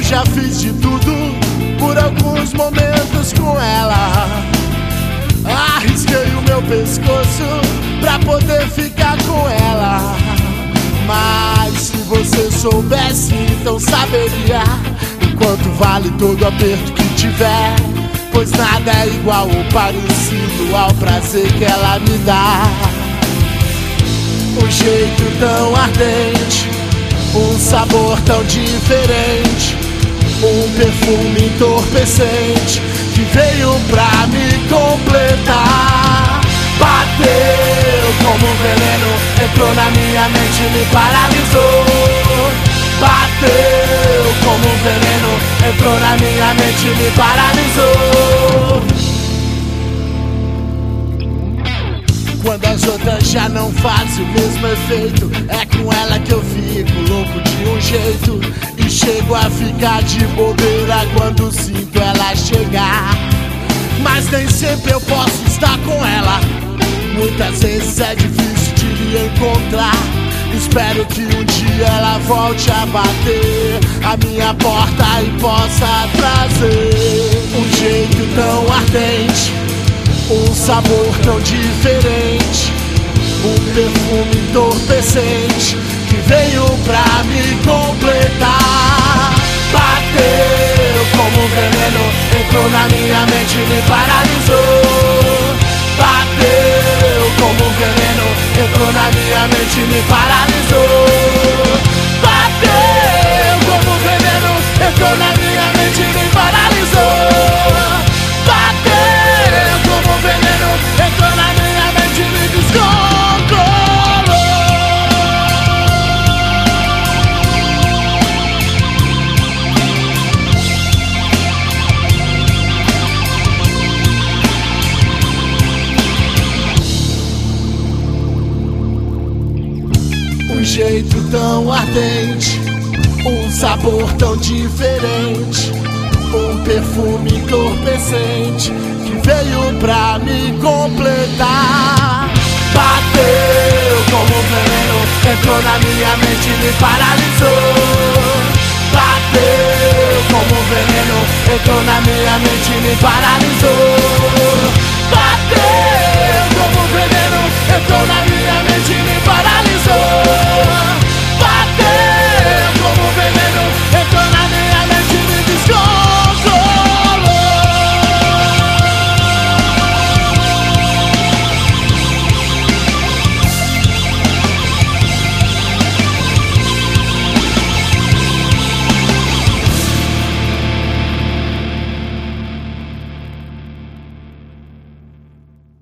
já fiz de tudo por alguns momentos com ela. Arrisquei o meu pescoço pra poder ficar com ela. Mas se você soubesse, então saberia o quanto vale todo aperto que tiver, pois nada é igual ou parecido ao prazer que ela me dá. Um jeito tão ardente, um sabor tão diferente, um perfume entorpecente que veio pra me completar. Bateu como um veneno, entrou na minha mente e me paralisou. Bateu como um veneno, entrou na minha mente e me paralisou. Quando as outras já não fazem o mesmo efeito, é com ela que eu fico louco de um jeito e chego a ficar de bobeira quando sinto ela chegar. Mas nem sempre eu posso estar com ela, muitas vezes é difícil de me encontrar. Espero que um dia ela volte a bater a minha porta e possa trazer um jeito tão ardente, um sabor tão diferente, um perfume entorpecente que veio pra me completar. Bateu como um veneno, entrou na minha mente e me paralisou. Bateu como um veneno, entrou na minha mente e me paralisou. Bateu como um veneno, entrou na minha mente e me paralisou. Bateu como um veneno, entrou na minha mente e me descontrolou. Um jeito tão ardente, um sabor tão diferente, um perfume entorpecente que veio pra me completar. Bateu como um veneno, entrou na minha mente e me paralisou. Bateu como um veneno, entrou na minha mente e me paralisou. Bateu como um veneno, entrou na minha mente